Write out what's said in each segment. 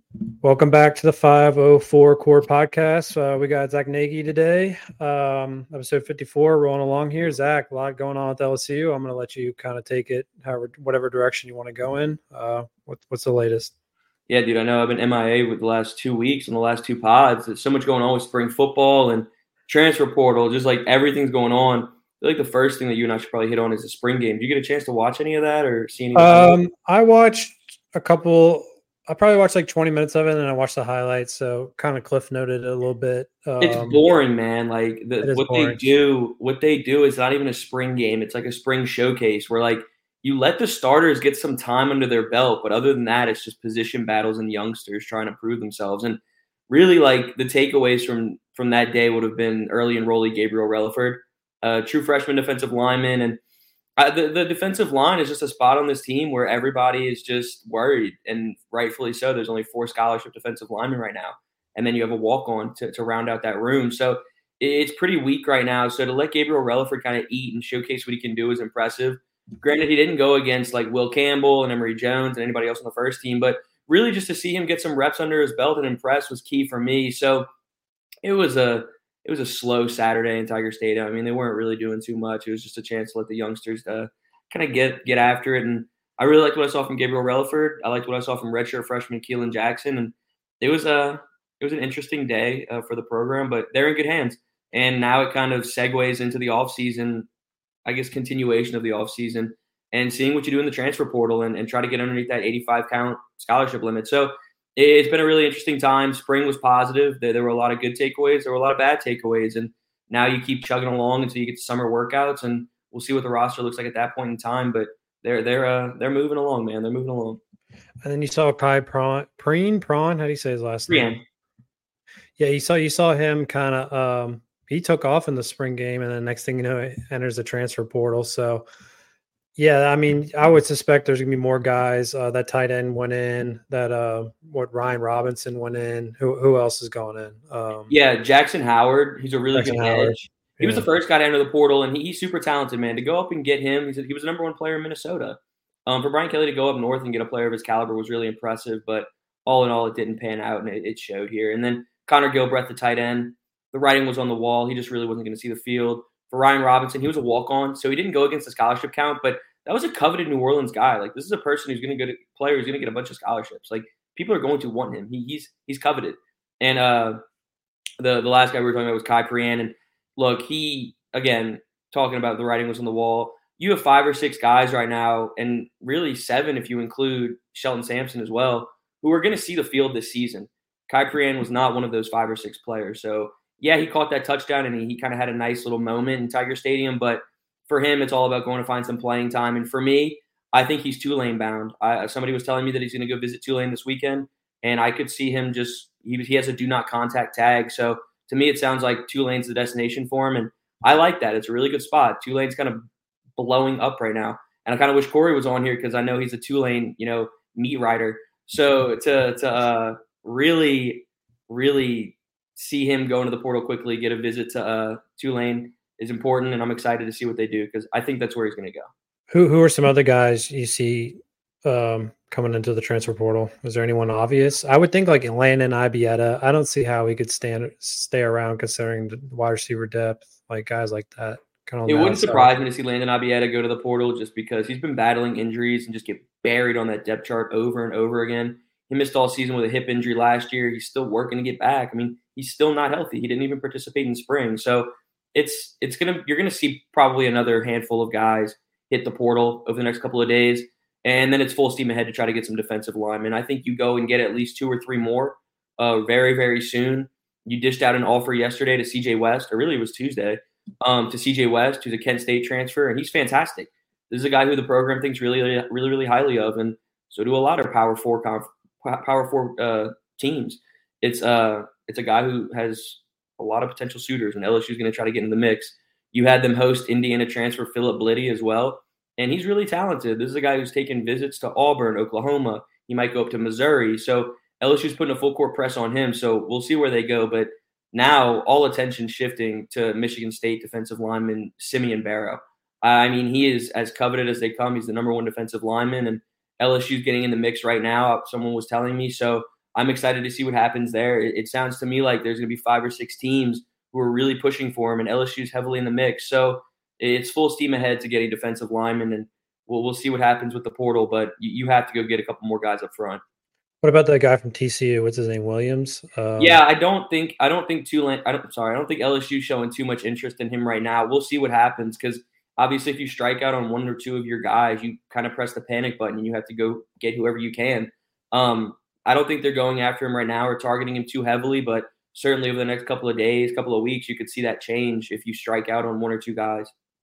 Welcome back to the 504 Core Podcast. We got Zach Nagy today, episode 54, rolling along here. Zach, a lot going on with LSU. I'm going to let you kind of take it whatever direction you want to go in. What's the latest? Yeah, dude, I know I've been MIA with the last 2 weeks and the last two pods. There's so much going on with spring football and transfer portal, just like everything's going on. I feel like the first thing that you and I should probably hit on is the spring game. Did you get a chance to watch any of that or see any of the highlights? I watched a couple. I probably watched like 20 minutes of it, and I watched the highlights. So kind of cliff noted it a little bit. It's boring, man. Like It is what boring. they do is not even a spring game. It's like a spring showcase where like you let the starters get some time under their belt, but other than that, it's just position battles and youngsters trying to prove themselves. And really, like the takeaways from that day would have been early enrollee Gabriel Relaford, true freshman defensive lineman, and the defensive line is just a spot on this team where everybody is just worried, and rightfully so. There's only 4 scholarship defensive linemen right now, and then you have a walk-on to round out that room. So it's pretty weak right now. So to let Gabriel Relaford kind of eat and showcase what he can do is impressive. Granted, he didn't go against like Will Campbell and Emory Jones and anybody else on the first team, but really just to see him get some reps under his belt and impress was key for me. So it was a slow Saturday in Tiger Stadium. I mean, they weren't really doing too much. It was just a chance to let the youngsters kind of get after it. And I really liked what I saw from Gabriel Relaford. I liked what I saw from redshirt freshman Keelan Jackson. And it was an interesting day for the program, but they're in good hands. And now it kind of segues into the offseason, I guess, continuation of the offseason and seeing what you do in the transfer portal and try to get underneath that 85 count scholarship limit. So it's been a really interesting time. Spring was positive. There were a lot of good takeaways. There were a lot of bad takeaways. And now you keep chugging along until you get to summer workouts, and we'll see what the roster looks like at that point in time. But they're moving along, man. They're moving along. And then you saw Kai Prawn. How do you say his last name? Brian. Yeah, you saw him kind of he took off in the spring game, and then next thing you know, he enters the transfer portal. So yeah, I mean, I would suspect there's gonna be more guys. That tight end went in. That Ryan Robinson went in. Who else is going in? Yeah, Jackson Howard. He's a really Jackson good Howard. edge. He was the first guy to enter the portal, and he's super talented, man. To go up and get him, he was the number one player in Minnesota. For Brian Kelly to go up north and get a player of his caliber was really impressive, but all in all, it didn't pan out, and it showed here. And then Connor Gilbreth, the tight end, the writing was on the wall. He just really wasn't going to see the field. For Ryan Robinson, he was a walk-on, so he didn't go against the scholarship count, but that was a coveted New Orleans guy. Like, this is a person who's going to get a player who's going to get a bunch of scholarships. Like, people are going to want him. He's coveted. And the last guy we were talking about was Kai Prian. And look, he, again, talking about the writing was on the wall. You have 5 or 6 guys right now, and really 7 if you include Shelton Sampson as well, who are going to see the field this season. Kai Prian was not one of those 5 or 6 players. So, yeah, he caught that touchdown, and he kind of had a nice little moment in Tiger Stadium. But for him, it's all about going to find some playing time. And for me, I think he's Tulane bound. Somebody was telling me that he's going to go visit Tulane this weekend, and I could see him he has a do not contact tag. So to me, it sounds like Tulane's the destination for him, and I like that. It's a really good spot. Tulane's kind of blowing up right now, and I kind of wish Corey was on here because I know he's a Tulane, meat writer. So to really, really see him go into the portal quickly, get a visit to Tulane is important, and I'm excited to see what they do because I think that's where he's going to go. Who are some other guys you see coming into the transfer portal? Is there anyone obvious? I would think like Landon Ibieta. I don't see how he could stay around considering the wide receiver depth, like guys like that. It wouldn't surprise me to see Landon Ibieta go to the portal just because he's been battling injuries and just get buried on that depth chart over and over again. He missed all season with a hip injury last year. He's still working to get back. I mean, he's still not healthy. He didn't even participate in spring. So you're gonna see probably another handful of guys hit the portal over the next couple of days, and then it's full steam ahead to try to get some defensive linemen. I think you go and get at least 2 or 3 more very, very soon. You dished out an offer yesterday to CJ West, or really it was Tuesday, to CJ West, who's a Kent State transfer, and he's fantastic. This is a guy who the program thinks really, really, really, really highly of, and so do a lot of Power Four teams. It's a guy who has a lot of potential suitors, and LSU is going to try to get in the mix. You had them host Indiana transfer Philip Bliddy as well, and he's really talented. This is a guy who's taken visits to Auburn, Oklahoma. He might go up to Missouri. So LSU's putting a full court press on him, so we'll see where they go. But now all attention shifting to Michigan State defensive lineman Simeon Barrow. I mean, he is as coveted as they come. He's the number 1 defensive lineman, and LSU's getting in the mix right now, someone was telling me. So I'm excited to see what happens there. It sounds to me like there's going to be 5 or 6 teams who are really pushing for him, and LSU's heavily in the mix. So it's full steam ahead to getting defensive linemen, and we'll see what happens with the portal. But you have to go get a couple more guys up front. What about that guy from TCU? What's his name? Williams? Yeah, I don't think Tulane. I don't think LSU showing too much interest in him right now. We'll see what happens because obviously, if you strike out on 1 or 2 of your guys, you kind of press the panic button and you have to go get whoever you can. I don't think they're going after him right now or targeting him too heavily, but certainly over the next couple of days, couple of weeks, you could see that change if you strike out on 1 or 2 guys.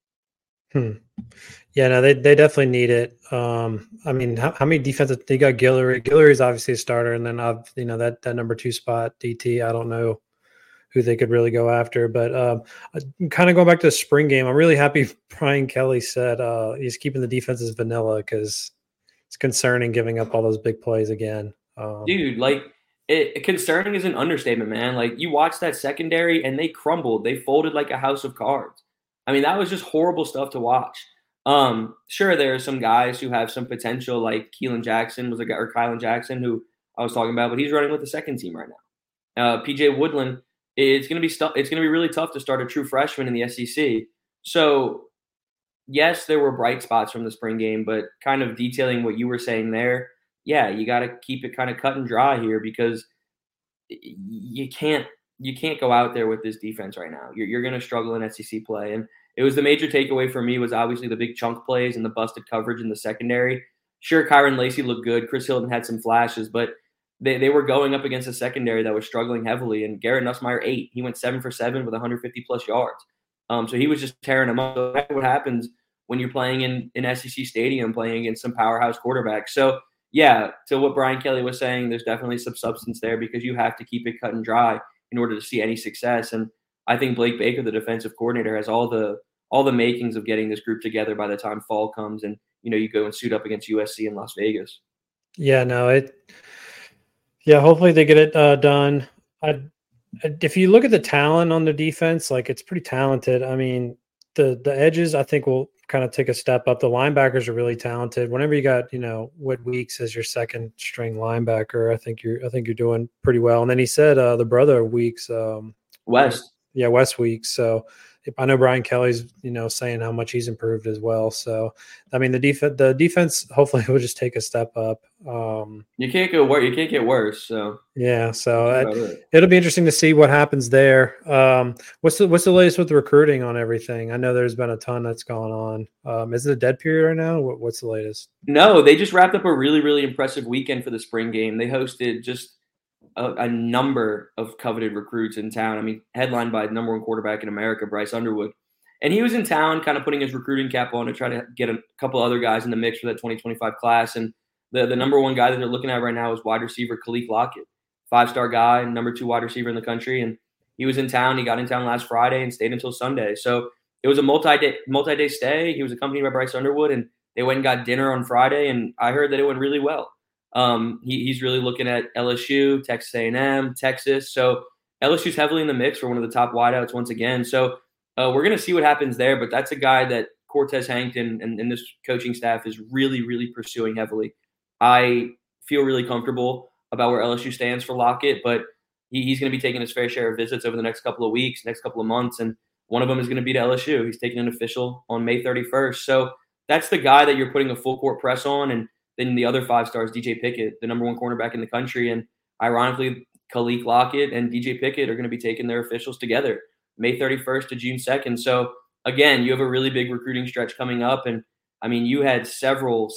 Yeah, no, they definitely need it. I mean, how many defensive? They got Guillory. Guillory's obviously a starter, and then that number 2 spot, DT. I don't know who they could really go after, but kind of going back to the spring game, I'm really happy Brian Kelly said he's keeping the defenses vanilla because it's concerning giving up all those big plays again. Dude, concerning is an understatement, man. Like, you watch that secondary and they crumbled. They folded like a house of cards. I mean, that was just horrible stuff to watch. Sure, there are some guys who have some potential, like Kylan Jackson, who I was talking about, but he's running with the second team right now. PJ Woodland, it's going to be really tough to start a true freshman in the SEC. So, yes, there were bright spots from the spring game, but kind of detailing what you were saying there, yeah, you got to keep it kind of cut and dry here because you can't go out there with this defense right now. You're going to struggle in SEC play. And it was the major takeaway for me was obviously the big chunk plays and the busted coverage in the secondary. Sure, Kyron Lacey looked good. Chris Hilton had some flashes, but they were going up against a secondary that was struggling heavily. And Garrett Nussmeier, 8. He went 7 for 7 with 150-plus yards. So he was just tearing them up. So that's what happens when you're playing in an SEC stadium, playing against some powerhouse quarterbacks. So, yeah, to what Brian Kelly was saying, there's definitely some substance there because you have to keep it cut and dry in order to see any success. And I think Blake Baker, the defensive coordinator, has all the makings of getting this group together by the time fall comes and, you go and suit up against USC in Las Vegas. Yeah, no, hopefully they get it done. If you look at the talent on the defense, like it's pretty talented. I mean, the edges, I think will kind of take a step up. The linebackers are really talented. Whenever you got, Wood Weeks as your second string linebacker, I think you're doing pretty well. And then he said the brother of Weeks, West. Yeah, West Weeks. So I know Brian Kelly's, saying how much he's improved as well. So, I mean, the defense hopefully will just take a step up. You can't get worse. So yeah, so it'll be interesting to see what happens there. What's the latest with the recruiting on everything? I know there's been a ton that's gone on. Is it a dead period right now? What's the latest? No, they just wrapped up a really, really impressive weekend for the spring game. They hosted just a number of coveted recruits in town. I mean, headlined by the number 1 quarterback in America, Bryce Underwood. And he was in town kind of putting his recruiting cap on to try to get a couple other guys in the mix for that 2025 class. And the number 1 guy that they're looking at right now is wide receiver Khalif Lockett, 5-star guy, number 2 wide receiver in the country. And he was in town. He got in town last Friday and stayed until Sunday. So it was a multi-day stay. He was accompanied by Bryce Underwood, and they went and got dinner on Friday. And I heard that it went really well. He's really looking at LSU, Texas A&M, Texas. So LSU's heavily in the mix for one of the top wideouts once again. So we're going to see what happens there. But that's a guy that Cortez Hankton and this coaching staff is really, really pursuing heavily. I feel really comfortable about where LSU stands for Lockett, but he's going to be taking his fair share of visits over the next couple of weeks, next couple of months. And one of them is going to be to LSU. He's taking an official on May 31st. So that's the guy that you're putting a full court press on. And then the other 5 stars, DJ Pickett, the number 1 cornerback in the country. And ironically, Khalif Lockett and DJ Pickett are going to be taking their officials together May 31st to June 2nd. So, again, you have a really big recruiting stretch coming up. And, I mean, you had several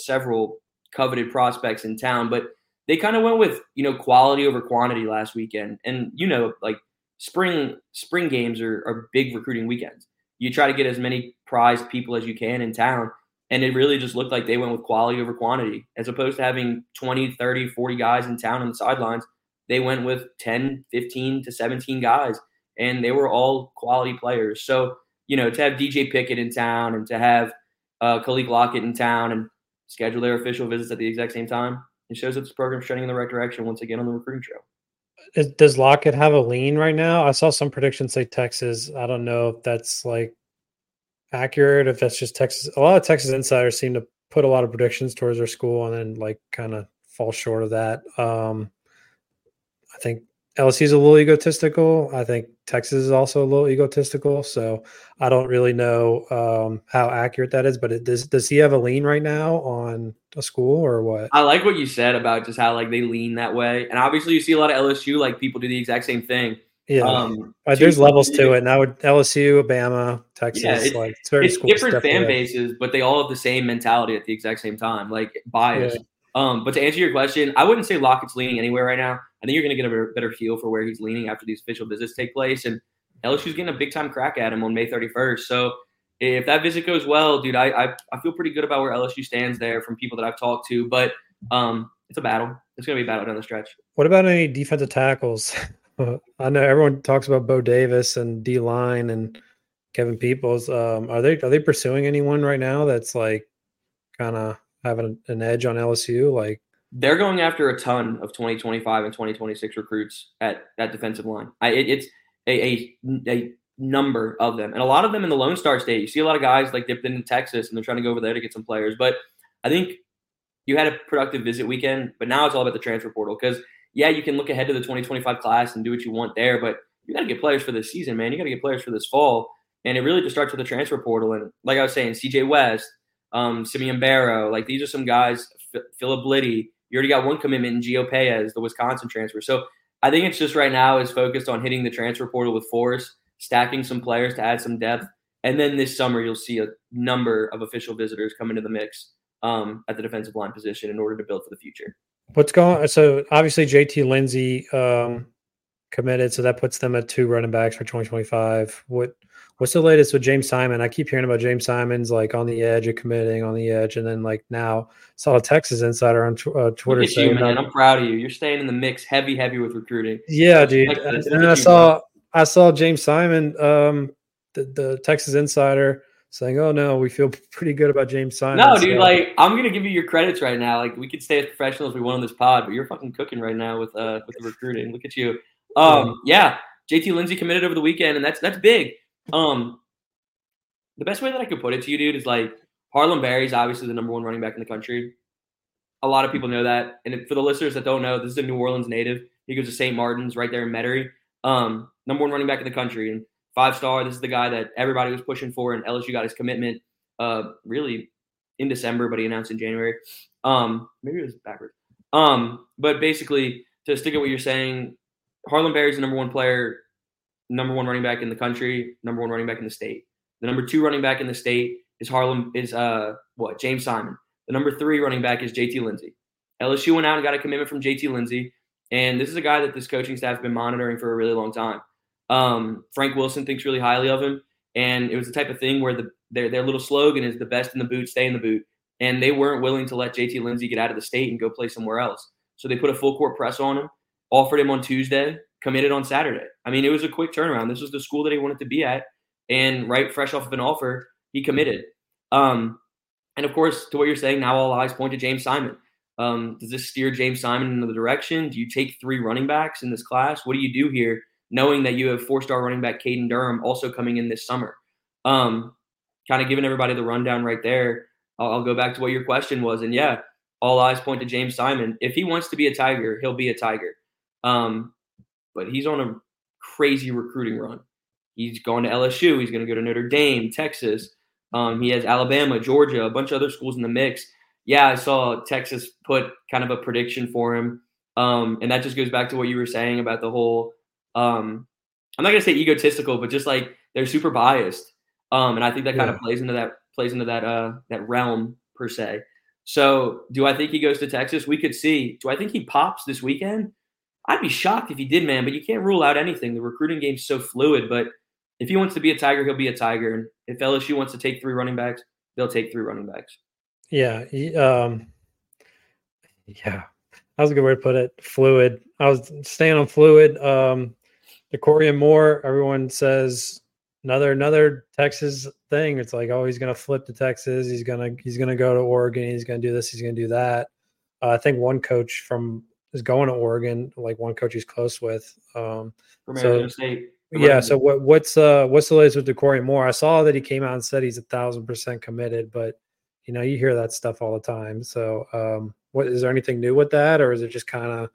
coveted prospects in town, but they kind of went with, quality over quantity last weekend. And, like spring games are big recruiting weekends. You try to get as many prized people as you can in town. And it really just looked like they went with quality over quantity. As opposed to having 20, 30, 40 guys in town on the sidelines, they went with 10, 15 to 17 guys, and they were all quality players. So, to have DJ Pickett in town and to have Khalif Lockett in town and schedule their official visits at the exact same time, it shows that this program's trending in the right direction once again on the recruiting trail. Does Lockett have a lean right now? I saw some predictions say Texas. I don't know if that's accurate, if that's just Texas. A lot of Texas insiders seem to put a lot of predictions towards their school and then kind of fall short of that. think LSU is a little egotistical. I think Texas is also a little egotistical. So I don't really know how accurate that is. But does he have a lean right now on a school or what? I like what you said about just how like they lean that way, and obviously you see a lot of LSU like people do the exact same thing. Yeah, there's levels to it. And I would LSU, Alabama, Texas, yeah, like certain it's schools different fan bases, but they all have the same mentality at the exact same time, like bias. Yeah. But to answer your question, I wouldn't say Lockett's leaning anywhere right now. I think you're going to get a better feel for where he's leaning after these official visits take place, and LSU's getting a big time crack at him on May 31st. So if that visit goes well, dude, I feel pretty good about where LSU stands there from people that I've talked to. But it's a battle. It's going to be a battle down the stretch. What about any defensive tackles? I know everyone talks about Bo Davis and D line and Kevin Peoples. Are they pursuing anyone right now that's like kind of having an edge on LSU? Like they're going after a ton of 2025 and 2026 recruits at that defensive line. It's a number of them, and a lot of them in the Lone Star State. You see a lot of guys like dipped into Texas, and they're trying to go over there to get some players. But I think you had a productive visit weekend, but now it's all about the transfer portal because. Yeah, you can look ahead to the 2025 class and do what you want there, but you got to get players for this season, man. You got to get players for this fall. And it really just starts with the transfer portal. And like I was saying, CJ West, Simeon Barrow, like these are some guys, Philip Liddy. You already got one commitment in Gio Paez, the Wisconsin transfer. So I think it's just right now is focused on hitting the transfer portal with force, stacking some players to add some depth. And then this summer, you'll see a number of official visitors come into the mix at the defensive line position in order to build for the future. What's going on? So obviously JT Lindsey committed, so that puts them at 2 running backs for 2025. What's the latest with James Simon? I keep hearing about James Simon's like on the edge of committing, on the edge, and then like now saw a Texas insider on Twitter saying, "Man, I'm proud of you. You're staying in the mix, heavy with recruiting." Yeah, dude. And I saw James Simon, the Texas insider. Saying, "Oh no, we feel pretty good about James Simon." No, dude, like I'm gonna give you your credits right now. Like we could stay as professional as we want on this pod, but you're fucking cooking right now with the recruiting. Look at you. Yeah, JT Lindsey committed over the weekend, and that's big. The best way that I could put it to you, dude, is like Harlem Berry's obviously the number 1 running back in the country. A lot of people know that, and for the listeners that don't know, this is a New Orleans native. He goes to St. Martin's right there in Metairie. Number 1 running back in the country, and 5-star. This is the guy that everybody was pushing for, and LSU got his commitment really in December, but he announced in January. Maybe it was backwards. But basically, to stick at what you're saying, Harlem Berry's the number 1 player, number 1 running back in the country, number 1 running back in the state. The number 2 running back in the state is James Simon. The number 3 running back is JT Lindsey. LSU went out and got a commitment from JT Lindsey, and this is a guy that this coaching staff has been monitoring for a really long time. Frank Wilson thinks really highly of him, and it was the type of thing where their little slogan is the best in the boot, stay in the boot. And they weren't willing to let JT Lindsey get out of the state and go play somewhere else. So they put a full court press on him, offered him on Tuesday, committed on Saturday. I mean, it was a quick turnaround. This was the school that he wanted to be at, and right fresh off of an offer, he committed. And of course, to what you're saying, now all eyes point to James Simon. Does this steer James Simon in the direction? Do you take 3 running backs in this class? What do you do here? Knowing that you have 4-star running back Caden Durham also coming in this summer. Kind of giving everybody the rundown right there. I'll go back to what your question was. And yeah, all eyes point to James Simon. If he wants to be a Tiger, he'll be a Tiger. But he's on a crazy recruiting run. He's going to LSU. He's going to go to Notre Dame, Texas. He has Alabama, Georgia, a bunch of other schools in the mix. Yeah, I saw Texas put kind of a prediction for him. And that just goes back to what you were saying about the whole I'm not going to say egotistical, but just like they're super biased. And I think that kind of plays into that realm per se. So do I think he goes to Texas? We could see. Do I think he pops this weekend? I'd be shocked if he did, man, but you can't rule out anything. The recruiting game's so fluid, but if he wants to be a Tiger, he'll be a Tiger. And if LSU wants to take 3 running backs, they'll take 3 running backs. Yeah. Yeah. That was a good way to put it. Fluid. I was staying on fluid. DeCorian Moore, everyone says another Texas thing. It's like, oh, he's going to flip to Texas. He's going to go to Oregon. He's going to do this. He's going to do that. I think one coach is going to Oregon, like one coach he's close with. From Arizona State. Yeah. So what's the latest with DeCorian Moore? I saw that he came out and said he's 1,000% committed, but you hear that stuff all the time. So what is there anything new with that, or is it just kind of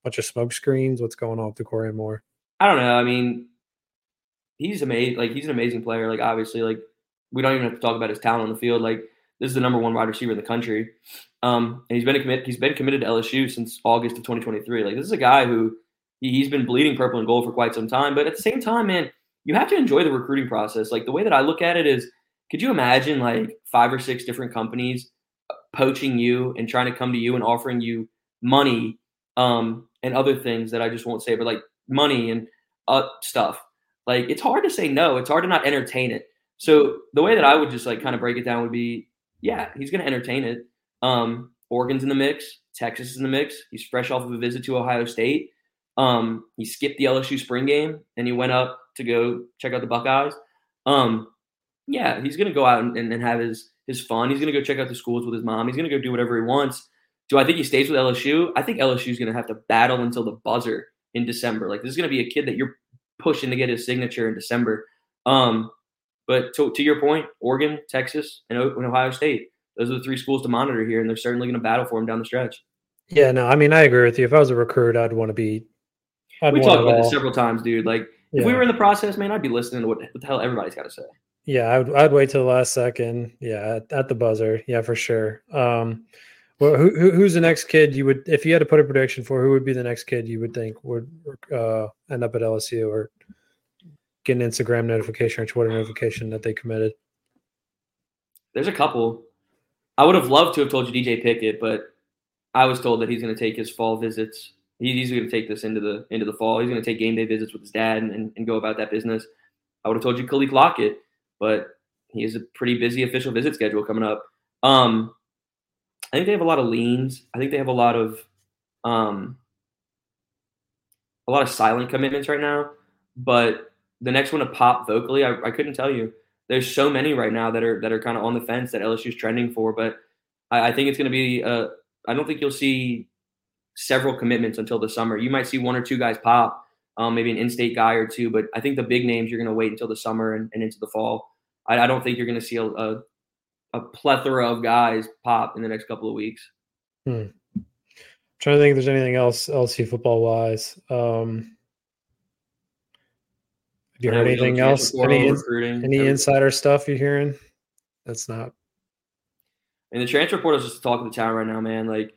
bunch of smoke screens? What's going on with Dakorien Moore? I don't know. I mean, he's amazing. Like, he's an amazing player. Like, obviously, like, we don't even have to talk about his talent on the field. Like, this is the number one wide receiver in the country. And he's been committed to LSU since August of 2023. Like, this is a guy who he's been bleeding purple and gold for quite some time. But at the same time, man, you have to enjoy the recruiting process. Like, the way that I look at it is, could you imagine like 5 or 6 different companies poaching you and trying to come to you and offering you money and other things that I just won't say, but like money and stuff. Like, it's hard to say no. It's hard to not entertain it. So the way that I would just like kind of break it down would be, yeah, he's going to entertain it. Oregon's in the mix. Texas is in the mix. He's fresh off of a visit to Ohio State. He skipped the LSU spring game and he went up to go check out the Buckeyes. Yeah, he's going to go out and have his fun. He's going to go check out the schools with his mom. He's going to go do whatever he wants. Do I think he stays with LSU? I think LSU is going to have to battle until the buzzer in December. Like, this is going to be a kid that you're pushing to get his signature in December. But to your point, Oregon, Texas, and Ohio State, those are the 3 schools to monitor here, and they're certainly going to battle for him down the stretch. Yeah, no, I mean, I agree with you. If I was a recruit, I'd want to be. We talked about this several times, dude. Like, if we were in the process, man, I'd be listening to what the hell everybody's got to say. Yeah, I'd wait till the last second. Yeah, at the buzzer. Yeah, for sure. Well, who's the next kid you would, if you had to put a prediction for, who would be the next kid you would think would end up at LSU or get an Instagram notification or Twitter notification that they committed? There's a couple. I would have loved to have told you DJ Pickett, but I was told that he's going to take his fall visits. He's going to take this into the fall. He's going to take game day visits with his dad and go about that business. I would have told you Khalif Lockett, but he has a pretty busy official visit schedule coming up. I think they have a lot of leans. I think they have a lot of silent commitments right now. But the next one to pop vocally, I couldn't tell you. There's so many right now that are kind of on the fence that LSU's trending for. But I think it's going to be I don't think you'll see several commitments until the summer. You might see 1 or 2 guys pop, maybe an in-state guy or 2. But I think the big names, you're going to wait until the summer and into the fall. I don't think you're going to see a plethora of guys pop in the next couple of weeks. Trying to think if there's anything else LSU football wise. Have you heard anything else? Any insider stuff you're hearing? That's not. And the transfer portal is just the talk of the town right now, man. Like,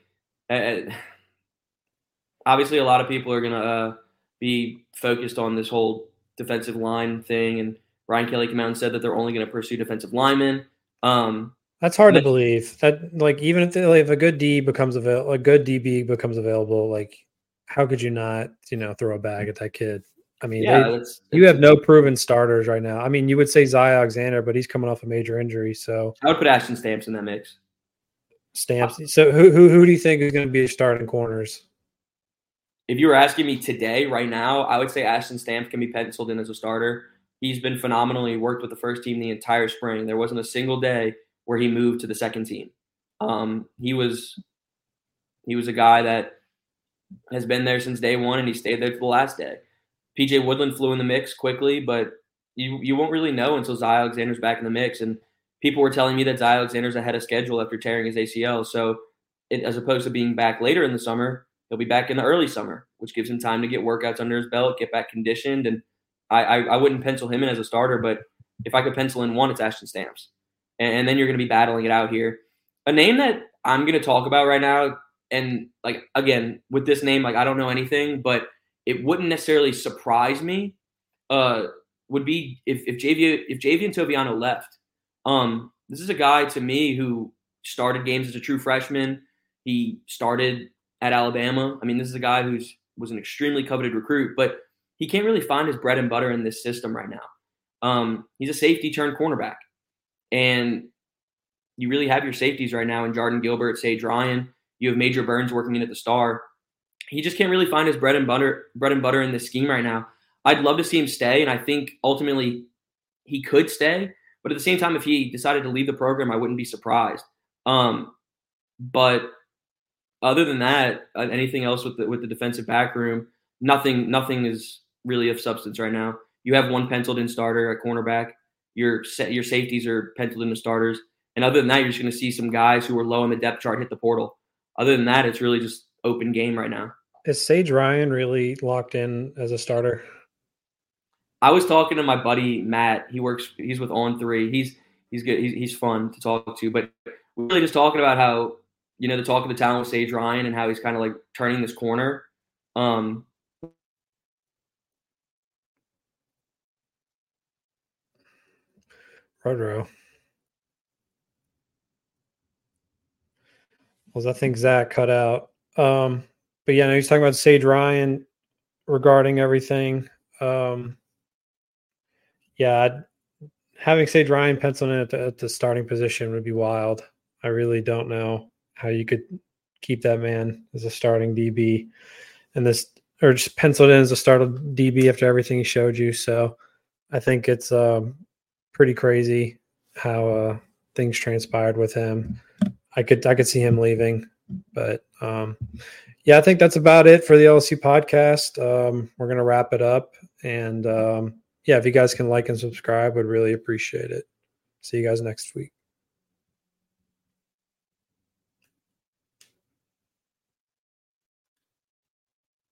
obviously, a lot of people are gonna be focused on this whole defensive line thing, and Ryan Kelly came out and said that they're only going to pursue defensive linemen. That's hard to believe. That, like, even if a good D becomes available, a good DB becomes available, like, how could you not, throw a bag at that kid? I mean, you have no proven starters right now. I mean, you would say Zy Alexander, but he's coming off a major injury. So I would put Ashton Stamps in that mix. Stamps. So who do you think is going to be starting corners? If you were asking me today, right now, I would say Ashton Stamps can be penciled in as a starter. He's been phenomenal. He worked with the first team the entire spring. There wasn't a single day where he moved to the second team. He was a guy that has been there since day one, and he stayed there to the last day. PJ Woodland flew in the mix quickly, but you won't really know until Zy Alexander's back in the mix. And people were telling me that Zy Alexander's ahead of schedule after tearing his ACL. So as opposed to being back later in the summer, he'll be back in the early summer, which gives him time to get workouts under his belt, get back conditioned. And I wouldn't pencil him in as a starter, but if I could pencil in one, it's Ashton Stamps. And then you're going to be battling it out here. A name that I'm going to talk about right now, and, like, again, with this name, like, I don't know anything, but it wouldn't necessarily surprise me, would be if Javian Toviano left. This is a guy, to me, who started games as a true freshman. He started at Alabama. I mean, this is a guy was an extremely coveted recruit, but he can't really find his bread and butter in this system right now. He's a safety turned cornerback. And you really have your safeties right now in Jordan Gilbert, Sage Ryan. You have Major Burns working in at the star. He just can't really find his bread and butter in this scheme right now. I'd love to see him stay, and I think ultimately he could stay. But at the same time, if he decided to leave the program, I wouldn't be surprised. But other than that, anything else with the defensive back room, nothing is really of substance right now. You have one penciled in starter at cornerback. Your safeties are penciled into starters. And other than that, you're just going to see some guys who are low on the depth chart hit the portal. Other than that, it's really just open game right now. Is Sage Ryan really locked in as a starter? I was talking to my buddy Matt. He's with On Three. He's good. He's fun to talk to. But we're really just talking about how the talk of the town with Sage Ryan and how he's kind of like turning this corner. Rodro. Well, I think Zach cut out. But yeah, no, he's talking about Sage Ryan regarding everything. Yeah, having Sage Ryan penciled in at the starting position would be wild. I really don't know how you could keep that man as a starting DB and or just penciled in as a starting DB after everything he showed you. So I think it's pretty crazy how things transpired with him. I could see him leaving, but yeah, I think that's about it for the LSU podcast. We're gonna wrap it up, and yeah, if you guys can like and subscribe, would really appreciate it. See you guys next week.